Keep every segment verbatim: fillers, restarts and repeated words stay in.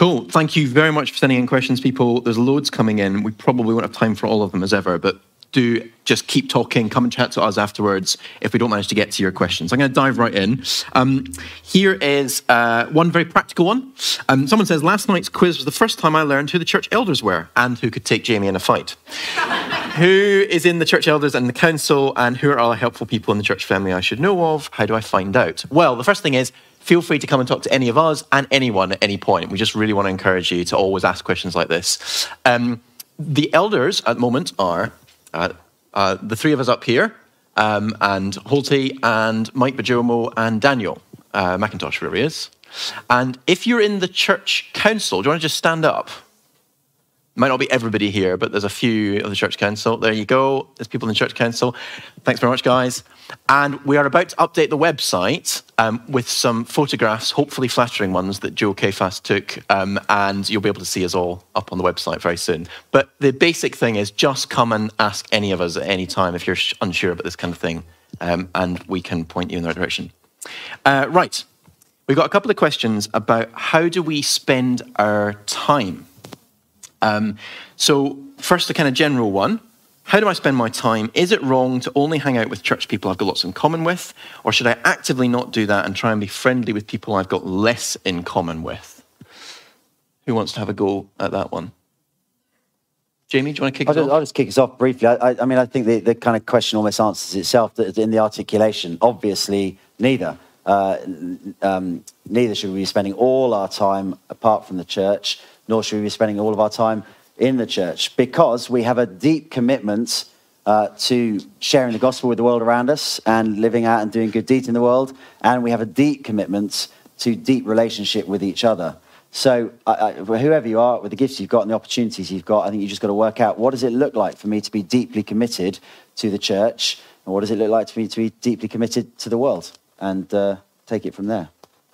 Cool. Thank you very much for sending in questions, people. There's loads coming in. We probably won't have time for all of them as ever, but do just keep talking. Come and chat to us afterwards if we don't manage to get to your questions. I'm going to dive right in. Um, here is uh, one very practical one. Um, someone says, last night's quiz was the first time I learned who the church elders were and who could take Jamie in a fight. Who is in the church elders and the council, and who are all the helpful people in the church family I should know of? How do I find out? Well, the first thing is, feel free to come and talk to any of us and anyone at any point. We just really want to encourage you to always ask questions like this. Um, the elders at the moment are uh, uh, the three of us up here, um, and Holty and Mike Bajomo and Daniel uh, McIntosh, wherever he is. And if you're in the church council, do you want to just stand up? Might not be everybody here, but there's a few of the church council. There you go. There's people in the church council. Thanks very much, guys. And we are about to update the website um, with some photographs, hopefully flattering ones, that Joe Kfast took. Um, and you'll be able to see us all up on the website very soon. But the basic thing is just come and ask any of us at any time if you're unsure about this kind of thing. Um, and we can point you in the right direction. Uh, right. We've got a couple of questions about how do we spend our time. Um, so first, a kind of general one. How do I spend my time? Is it wrong to only hang out with church people I've got lots in common with? Or should I actively not do that and try and be friendly with people I've got less in common with? Who wants to have a go at that one? Jamie, do you want to kick I'll us just, off? I'll just kick us off briefly. I, I mean, I think the, the kind of question almost answers itself in the articulation. Obviously, neither. Uh, um, neither should we be spending all our time apart from the church, nor should we be spending all of our time in the church, because we have a deep commitment uh, to sharing the gospel with the world around us and living out and doing good deeds in the world, and we have a deep commitment to deep relationship with each other. So I, I, whoever you are, with the gifts you've got and the opportunities you've got, I think you just got to work out, what does it look like for me to be deeply committed to the church, and what does it look like for me to be deeply committed to the world, and uh, take it from there.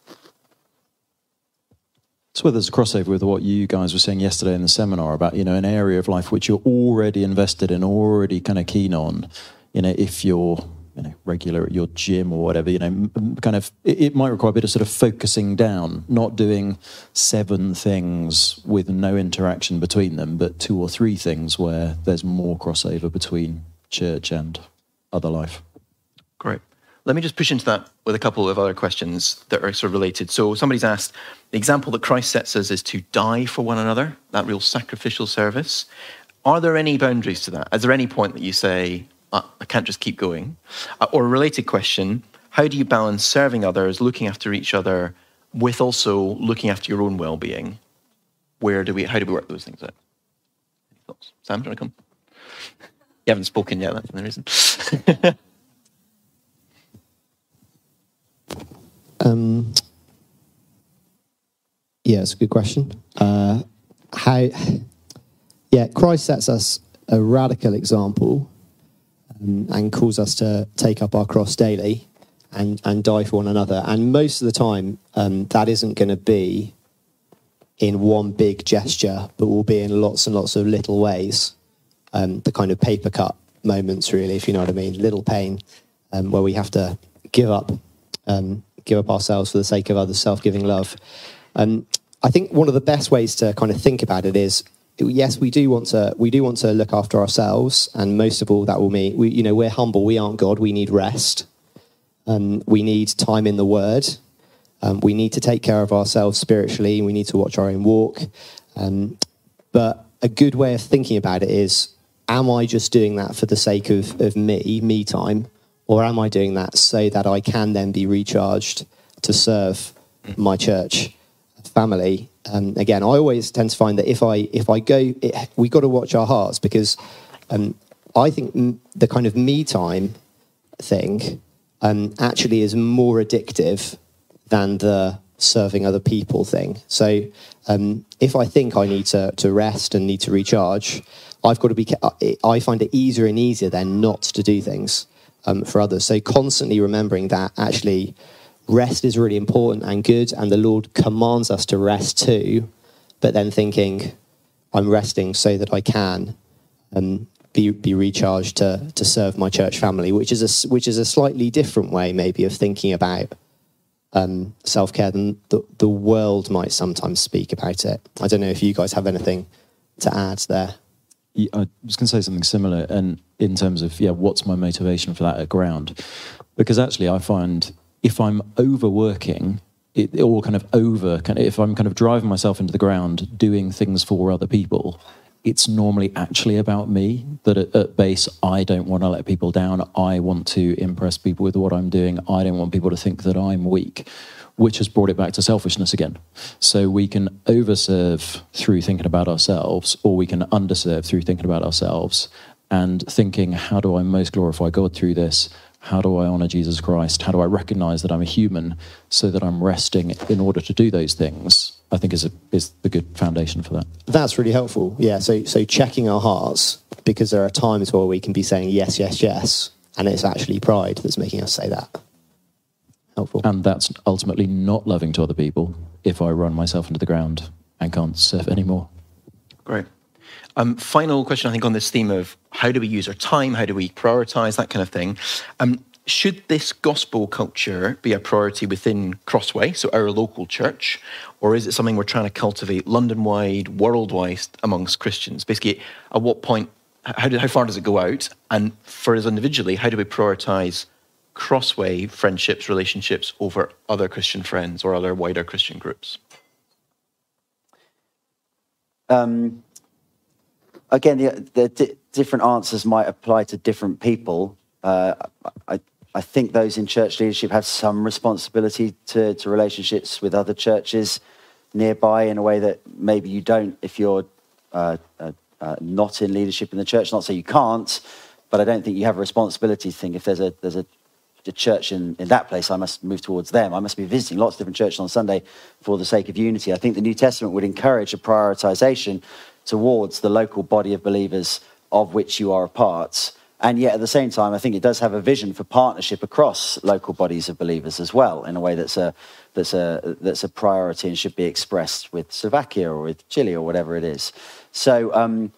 So whether there's a crossover with what you guys were saying yesterday in the seminar about, you know, an area of life which you're already invested in, already kind of keen on, you know, if you're, you know, regular at your gym or whatever, you know, kind of, it, it might require a bit of sort of focusing down, not doing seven things with no interaction between them, but two or three things where there's more crossover between church and other life. Great. Let me just push into that with a couple of other questions that are sort of related. So somebody's asked, the example that Christ sets us is to die for one another, that real sacrificial service. Are there any boundaries to that? Is there any point that you say, oh, I can't just keep going? Uh, or a related question, how do you balance serving others, looking after each other, with also looking after your own well-being? Where do we, how do we work those things out? Any thoughts? Sam, do you want to come? You haven't spoken yet, that's the reason. Um, yeah, it's a good question. Uh, how? Yeah, Christ sets us a radical example um, and calls us to take up our cross daily and, and die for one another. And most of the time, um, that isn't going to be in one big gesture, but will be in lots and lots of little ways. Um, the kind of paper cut moments, really, if you know what I mean. Little pain um, where we have to give up. Um, give up ourselves for the sake of others, self-giving love. Um, I think one of the best ways to kind of think about it is, yes, we do want to we do want to look after ourselves, and most of all, that will mean we, you know, we're humble. We aren't God. We need rest. Um, we need time in the Word. Um, we need to take care of ourselves spiritually. We need to watch our own walk. Um, but a good way of thinking about it is: am I just doing that for the sake of of me, me time? Or am I doing that so that I can then be recharged to serve my church family? Um, again, I always tend to find that if I if I go, it, we got to watch our hearts, because um, I think m- the kind of me time thing um, actually is more addictive than the serving other people thing. So um, if I think I need to to rest and need to recharge, I've got to be. I find it easier and easier then not to do things Um, for others. So constantly remembering that actually rest is really important and good, and the Lord commands us to rest too, but then thinking, I'm resting so that I can um, be be recharged to to serve my church family, which is a which is a slightly different way maybe of thinking about um, self-care than the, the world might sometimes speak about it. I don't know if you guys have anything to add there. Yeah, I was going to say something similar, and in terms of, yeah, what's my motivation for that at ground? Because actually I find if I'm overworking, it, or kind of over, kind of, if I'm kind of driving myself into the ground, doing things for other people, it's normally actually about me, that at, at base, I don't want to let people down. I want to impress people with what I'm doing. I don't want people to think that I'm weak, which has brought it back to selfishness again. So we can overserve through thinking about ourselves, or we can underserve through thinking about ourselves and thinking, how do I most glorify God through this? How do I honour Jesus Christ? How do I recognise that I'm a human so that I'm resting in order to do those things? I think is a, is the good foundation for that. That's really helpful. Yeah, so so checking our hearts, because there are times where we can be saying yes, yes, yes, and it's actually pride that's making us say that. Helpful. And that's ultimately not loving to other people if I run myself into the ground and can't serve anymore. Great. Um, final question, I think, on this theme of how do we use our time, how do we prioritise, that kind of thing. Um, should this gospel culture be a priority within Crossway, so our local church, or is it something we're trying to cultivate London-wide, worldwide amongst Christians? Basically, at what point, how, do, how far does it go out? And for us individually, how do we prioritise Crossway friendships, relationships over other Christian friends or other wider Christian groups? Um, again, the, the di- different answers might apply to different people. Uh, I, I think those in church leadership have some responsibility to, to relationships with other churches nearby in a way that maybe you don't if you're uh, uh, uh, not in leadership in the church. Not so you can't, but I don't think you have a responsibility to think if there's a there's a the church in, in that place, I must move towards them. I must be visiting lots of different churches on Sunday for the sake of unity. I think the New Testament would encourage a prioritization towards the local body of believers of which you are a part. And yet at the same time, I think it does have a vision for partnership across local bodies of believers as well, in a way that's a that's a that's a priority and should be expressed with Slovakia or with Chile or whatever it is. So um,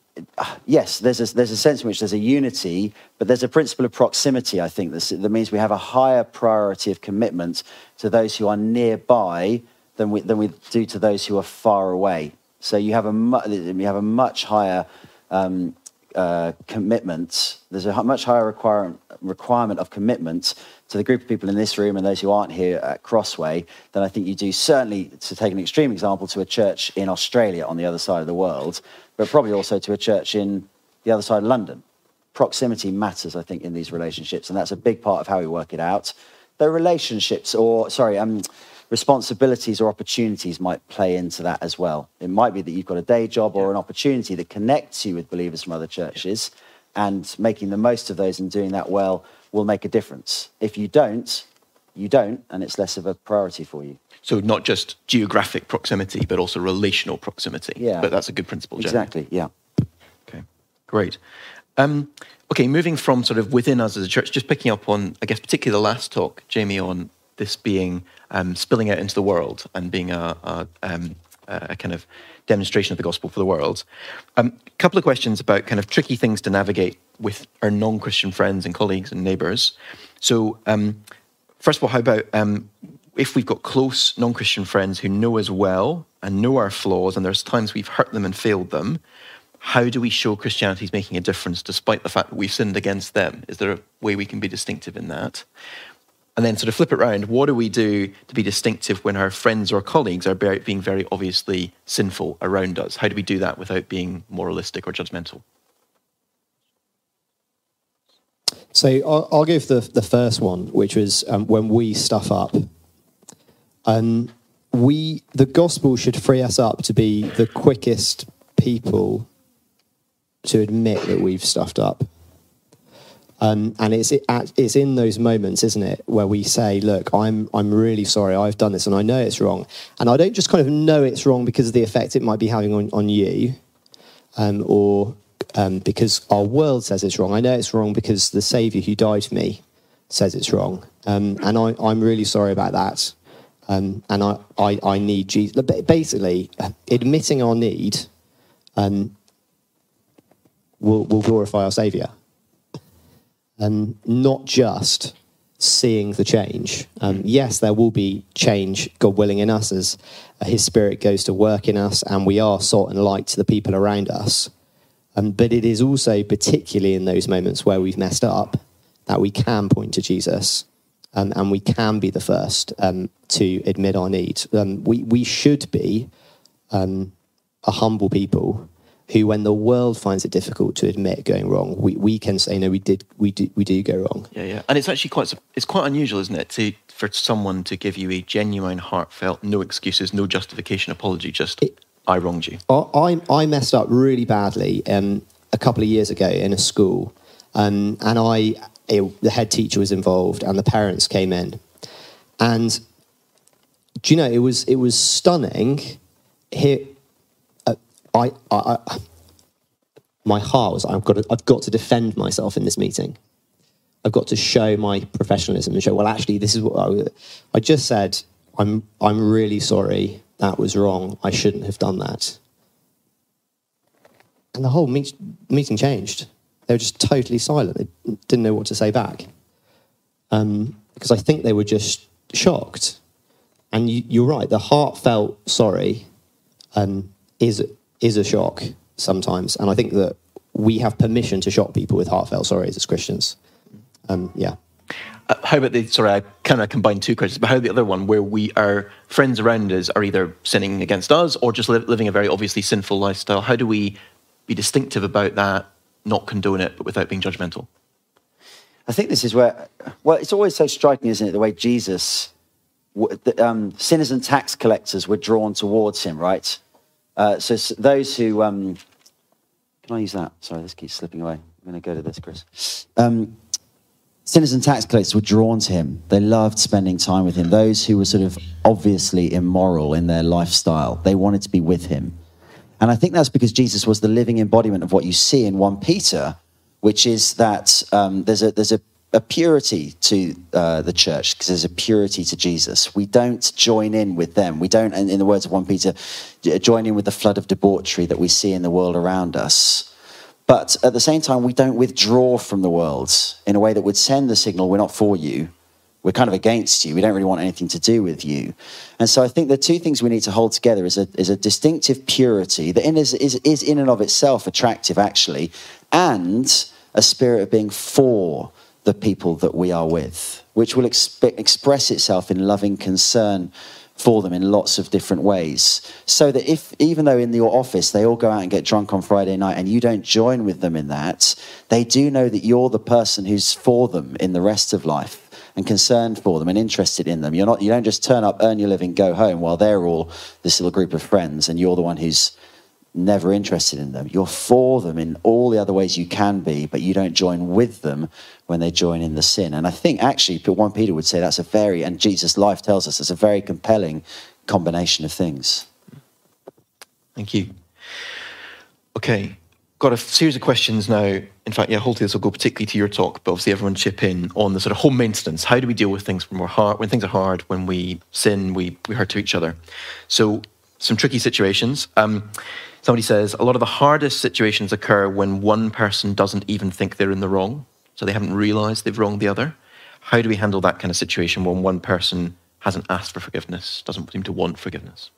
yes, there's a, there's a sense in which there's a unity, but there's a principle of proximity, I think, that's, that means we have a higher priority of commitment to those who are nearby than we, than we do to those who are far away. So you have a, mu- you have a much higher um, uh, commitment. There's a much higher requirement, requirement of commitment to the group of people in this room and those who aren't here at Crossway than I think you do, certainly, to take an extreme example, to a church in Australia on the other side of the world, but probably also to a church in the other side of London. Proximity matters, I think, in these relationships, and that's a big part of how we work it out. Though relationships, or, sorry, um, responsibilities or opportunities might play into that as well. It might be that you've got a day job or an opportunity that connects you with believers from other churches, and making the most of those and doing that well will make a difference. If you don't, you don't, and it's less of a priority for you. So not just geographic proximity, but also relational proximity. Yeah. But that's a good principle, Jenny. Exactly, yeah. Okay, great. Um, okay, moving from sort of within us as a church, just picking up on, I guess, particularly the last talk, Jamie, on this being um, spilling out into the world and being a, a, um, a kind of demonstration of the gospel for the world. A um, couple of questions about kind of tricky things to navigate with our non-Christian friends and colleagues and neighbours. So, um, first of all, how about um, if we've got close non-Christian friends who know us well and know our flaws, and there's times we've hurt them and failed them, how do we show Christianity is making a difference despite the fact that we've sinned against them? Is there a way we can be distinctive in that? And then sort of flip it around, what do we do to be distinctive when our friends or colleagues are being very obviously sinful around us? How do we do that without being moralistic or judgmental? So I'll, I'll go for the, the first one, which was um, when we stuff up. Um, we the gospel should free us up to be the quickest people to admit that we've stuffed up. Um, and it's it, it's in those moments, isn't it, where we say, look, I'm I'm really sorry, I've done this and I know it's wrong. And I don't just kind of know it's wrong because of the effect it might be having on, on you, um, or um, because our world says it's wrong. I know it's wrong because the Saviour who died for me says it's wrong. Um, and I, I'm really sorry about that. Um, and I, I, I need Jesus. Basically, admitting our need um, will, will glorify our Saviour. And not just seeing the change. Um, yes, there will be change, God willing, in us as uh, his Spirit goes to work in us and we are salt and light to the people around us. Um, but it is also particularly in those moments where we've messed up that we can point to Jesus um, and we can be the first um, to admit our need. Um, we, we should be um, a humble people who, when the world finds it difficult to admit going wrong, we, we can say, no, we did, we do, we do go wrong. Yeah, yeah. And it's actually quite, it's quite unusual, isn't it, to for someone to give you a genuine, heartfelt, no excuses, no justification apology, just, it, I wronged you. I, I messed up really badly um, a couple of years ago in a school. Um, and I, it, the head teacher was involved and the parents came in. And do you know, it was, it was stunning. Here, I, I, I, my heart was, I've got to, I've got to defend myself in this meeting. I've got to show my professionalism and show, well, actually, this is what I, I just said. I'm, I'm really sorry. That was wrong. I shouldn't have done that. And the whole meet, meeting changed. They were just totally silent. They didn't know what to say back. Um, because I think they were just shocked. And you, you're right. The heartfelt sorry um, is is a shock sometimes. And I think that we have permission to shock people with heartfelt sorries as Christians. Um, yeah. Uh, how about the, sorry, I kind of combined two questions, but how about the other one where we, our friends around us are either sinning against us or just li- living a very obviously sinful lifestyle? How do we be distinctive about that, not condone it, but without being judgmental? I think this is where, well, it's always so striking, isn't it, the way Jesus, um, sinners and tax collectors were drawn towards him, right? Uh, so those who, um, can I use that? Sorry, this keeps slipping away. I'm going to go to this, Chris. Um, sinners and tax collectors were drawn to him. They loved spending time with him. Those who were sort of obviously immoral in their lifestyle, they wanted to be with him. And I think that's because Jesus was the living embodiment of what you see in First Peter, which is that um, there's a there's a, a purity to uh, the church because there's a purity to Jesus. We don't join in with them. We don't, in the words of First Peter, join in with the flood of debauchery that we see in the world around us. But at the same time, we don't withdraw from the world in a way that would send the signal, we're not for you. We're kind of against you. We don't really want anything to do with you. And so I think the two things we need to hold together is a, is a distinctive purity that is, is, is in and of itself attractive, actually, and a spirit of being for the people that we are with, which will exp- express itself in loving concern for them in lots of different ways. So that if, even though in your office they all go out and get drunk on Friday night and you don't join with them in that, they do know that you're the person who's for them in the rest of life and concerned for them and interested in them. You're not, you don't just turn up, earn your living, go home while they're all this little group of friends and you're the one who's never interested in them. You're for them in all the other ways you can be, but you don't join with them when they join in the sin. And I think actually First Peter would say that's a very, and Jesus' life tells us, it's a very compelling combination of things. Thank you. Okay, got a series of questions now. In fact, yeah, Holty, this will go particularly to your talk, but obviously everyone chip in on the sort of home maintenance. How do we deal with things when we're hard, when things are hard, when we sin, we, we hurt to each other? So some tricky situations. Um, somebody says, a lot of the hardest situations occur when one person doesn't even think they're in the wrong, so they haven't realised they've wronged the other. How do we handle that kind of situation when one person hasn't asked for forgiveness, doesn't seem to want forgiveness?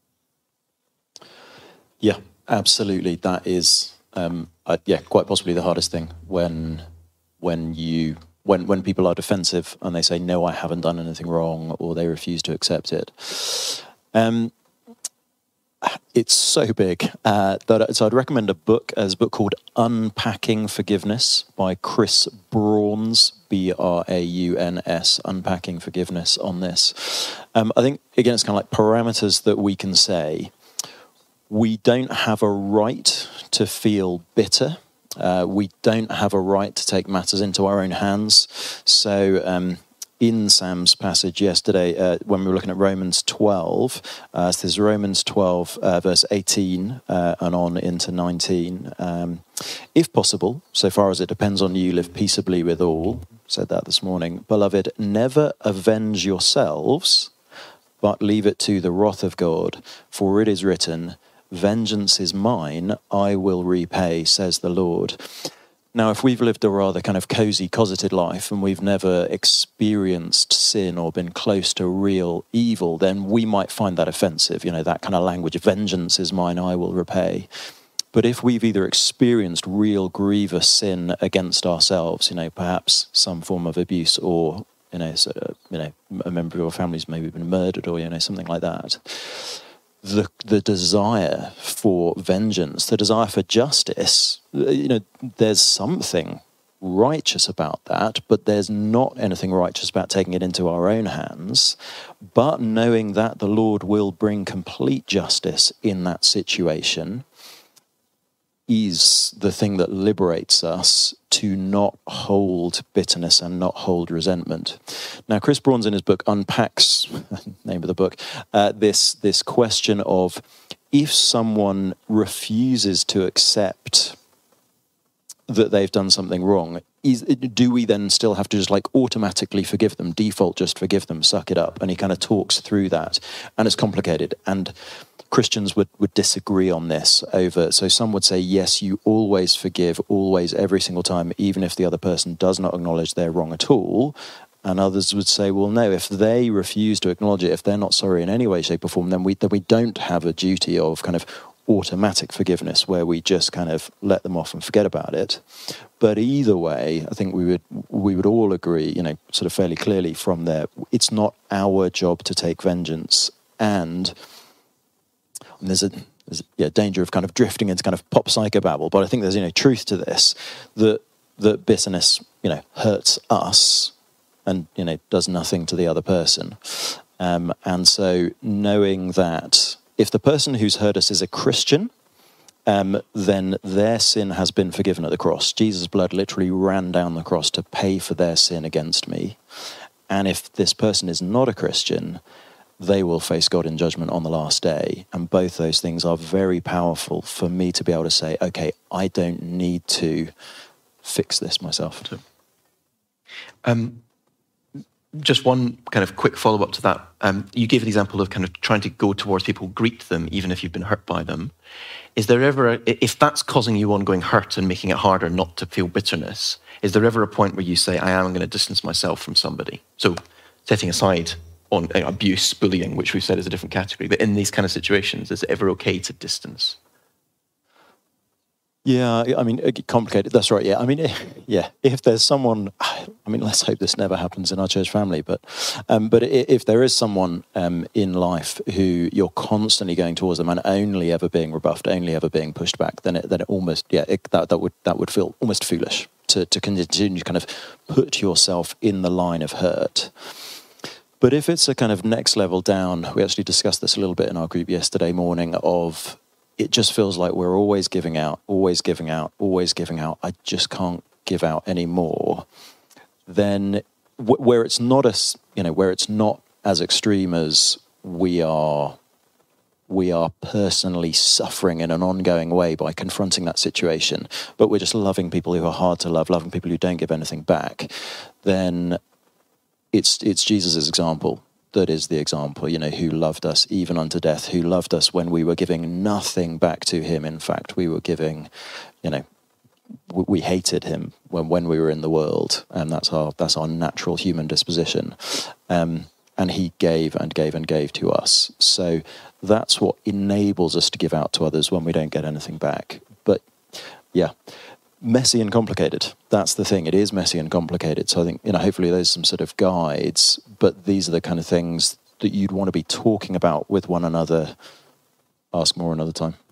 Yeah, absolutely. That is, um, uh, yeah, quite possibly the hardest thing when when you when when people are defensive and they say, no, I haven't done anything wrong, or they refuse to accept it. Um, it's so big uh, that so I'd recommend a book. There's a book called Unpacking Forgiveness by Chris Brauns, B R A U N S, Unpacking Forgiveness on this. Um, I think, again, it's kind of like parameters that we can say. We don't have a right to feel bitter. Uh, we don't have a right to take matters into our own hands. So um, in Sam's passage yesterday, uh, when we were looking at Romans twelve, uh, so there's Romans twelve, uh, verse eighteen, uh, and on into nineteen. Um, if possible, so far as it depends on you, live peaceably with all. Said that this morning. Beloved, never avenge yourselves, but leave it to the wrath of God. For it is written, vengeance is mine, I will repay, says the Lord. Now, if we've lived a rather kind of cozy, cosseted life and we've never experienced sin or been close to real evil, then we might find that offensive, you know, that kind of language, vengeance is mine, I will repay. But if we've either experienced real grievous sin against ourselves, you know, perhaps some form of abuse or, you know, so, you know, a member of your family's maybe been murdered or, you know, something like that, the the desire for vengeance, the desire for justice, you know, there's something righteous about that, but there's not anything righteous about taking it into our own hands. But knowing that the Lord will bring complete justice in that situation is the thing that liberates us to not hold bitterness and not hold resentment. Now, Chris Brawns in his book unpacks, name of the book, uh, this this question of if someone refuses to accept that they've done something wrong, is, do we then still have to just like automatically forgive them, default just forgive them, suck it up? And he kind of talks through that, and it's complicated. And Christians would, would disagree on this over, so some would say, yes, you always forgive, always, every single time, even if the other person does not acknowledge they're wrong at all. And others would say, well, no, if they refuse to acknowledge it, if they're not sorry in any way, shape or form, then we, then we don't have a duty of kind of automatic forgiveness where we just kind of let them off and forget about it. But either way, I think we would we would all agree, you know, sort of fairly clearly from there, it's not our job to take vengeance. And And there's a there's a yeah, danger of kind of drifting into kind of pop psychobabble, but I think there's, you know, truth to this, that that bitterness, you know, hurts us and, you know, does nothing to the other person. Um, and so knowing that if the person who's hurt us is a Christian, um, then their sin has been forgiven at the cross. Jesus' blood literally ran down the cross to pay for their sin against me. And if this person is not a Christian, they will face God in judgment on the last day. And both those things are very powerful for me to be able to say, okay, I don't need to fix this myself. Um, just one kind of quick follow-up to that. Um, you gave an example of kind of trying to go towards people, greet them, even if you've been hurt by them. Is there ever, a, if that's causing you ongoing hurt and making it harder not to feel bitterness, is there ever a point where you say, I am going to distance myself from somebody? So setting aside on abuse, bullying, which we've said is a different category, but in these kind of situations, is it ever okay to distance? Yeah, I mean, complicated. That's right. Yeah, I mean, yeah. If there's someone, I mean, let's hope this never happens in our church family. But, um, but if there is someone um, in life who you're constantly going towards them and only ever being rebuffed, only ever being pushed back, then it then it almost yeah it, that that would that would feel almost foolish to to continue to kind of put yourself in the line of hurt. But if it's a kind of next level down, we actually discussed this a little bit in our group yesterday morning, of it just feels like we're always giving out, always giving out, always giving out. I just can't give out anymore. Then w- where it's not as, you know, where it's not as extreme as we are, we are personally suffering in an ongoing way by confronting that situation, but we're just loving people who are hard to love, loving people who don't give anything back, then it's it's Jesus' example that is the example, you know, who loved us even unto death, who loved us when we were giving nothing back to him. In fact, we were giving, you know, we, we hated him when, when we were in the world, and that's our that's our natural human disposition. Um, and he gave and gave and gave to us. So that's what enables us to give out to others when we don't get anything back. But yeah, messy and complicated. That's the thing. It is messy and complicated. So I think, you know, hopefully there's some sort of guides, but these are the kind of things that you'd want to be talking about with one another. Ask more another time.